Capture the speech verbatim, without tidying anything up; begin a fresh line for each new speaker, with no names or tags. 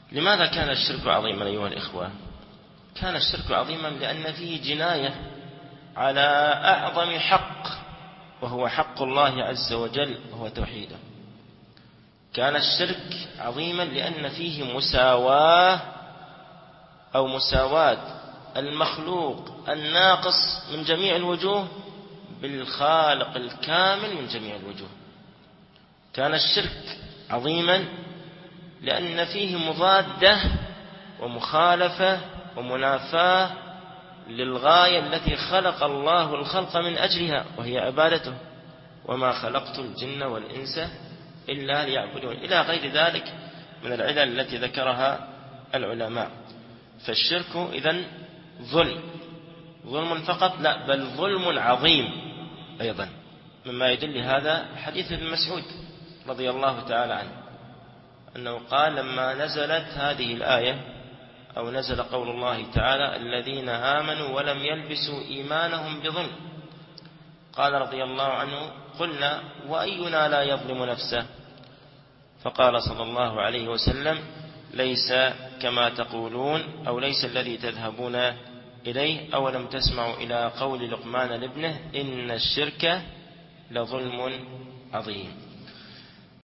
لماذا كان الشرك عظيما أيها الإخوة؟ كان الشرك عظيما لأن فيه جناية على أعظم حق، وهو حق الله عز وجل وهو توحيده. كان الشرك عظيما لأن فيه مساواة أو مساواة المخلوق الناقص من جميع الوجوه بالخالق الكامل من جميع الوجوه. كان الشرك عظيما لأن فيه مضادة ومخالفة ومنافاة للغاية التي خلق الله الخلق من أجلها، وهي عبادته. وما خلقت الجن والإنس إلا ليعبدون، إلى غير ذلك من العلل التي ذكرها العلماء. فالشرك إذن ظلم، ظلم فقط لا، بل ظلم عظيم أيضا، مما يدل هذا حديث ابن مسعود رضي الله تعالى عنه أنه قال لما نزلت هذه الآية أو نزل قول الله تعالى الذين آمنوا ولم يلبسوا إيمانهم بظلم، قال رضي الله عنه قلنا وأينا لا يظلم نفسه؟ فقال صلى الله عليه وسلم ليس كما تقولون أو ليس الذي تذهبون إليه، أولم تسمعوا إلى قول لقمان لابنه إن الشرك لظلم عظيم.